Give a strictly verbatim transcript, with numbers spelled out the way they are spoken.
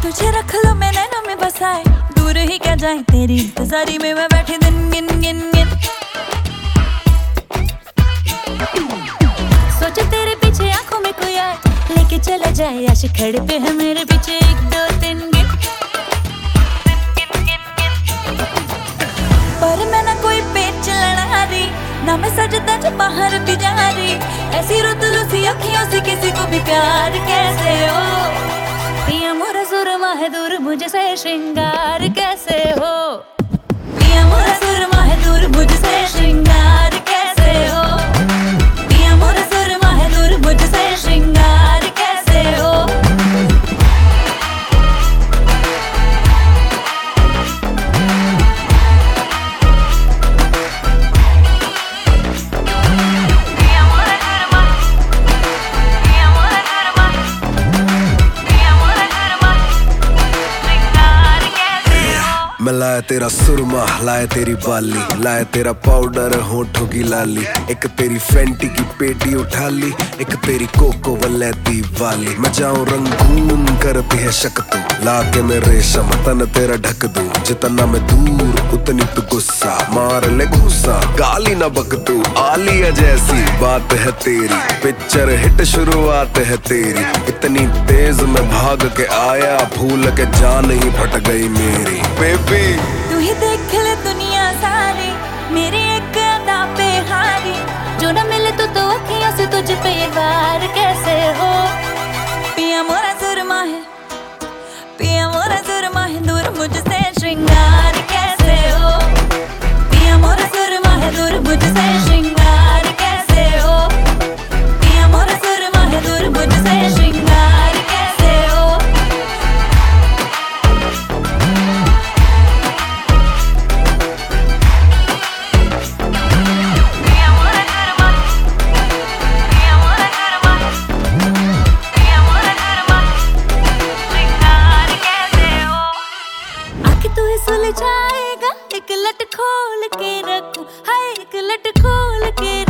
तुझे रख लो मैं नैनों में बसाए, दूर ही क्या जाए तेरी इंतजारी में मैं बैठी दिन गिन गिन गिन। सोचे तेरे पीछे आंखों में कोई आए, लेके चला जाए आशिक खड़े पे है मेरे पीछे एक दो तीन गिन। पर मैं ना कोई पेच लड़ा रही, ना मैं सजदा जो बाहर भी जा रही, ऐसी रुतलू सी अखियों से किसी को भी प्यार कैसे हो। पिया मोरा सुरमा है दूर मुझसे श्रृंगार कैसे हो, पिया मोरा सुरमा है दूर मुझसे श्रृंगार कैसे हो, पिया मोरा सुरमा है दूर मुझसे श्रृंगार कैसे हो। मैं लाया तेरा सुरमा, लाया तेरी बाली, लाया तेरा पाउडर होठों की लाली, एक तेरी फेंटी की पेटी उठा ली, एक तेरी कोको वलैती वाली। मैं जाऊं रंगून करती है शक तू, लाके मैं रेशम तन तेरा ढक दूं, जितना मैं दूर उतनी तू गुस्सा, मार ले घूसा गाली ना बक तू। आलिया जैसी बात है तेरी, पिक्चर हिट शुरुआत है तेरी, इतनी तेज मैं भाग के आया, भूल के जान ही फट गई मेरी बेबी। तू ही देख ले दुनिया सारी, मेरी एक अदा पे हारी, जो न मिले तो तो अखियों से तुझ पे ये वार कैसे हो। पिया मोरा सुरमा है, पिया मोरा सुरमा है दूर मुझसे श्रृंगार कैसे हो, पिया मोरा सुरमा है दूर मुझसे श्रृंगार कैसे हो, पिया मोरा सुरमा है दूर मुझसे श्रृंगार कैसे हो। सुलझाएगा एक लट खोल के रखूं, हाय एक लट खोल के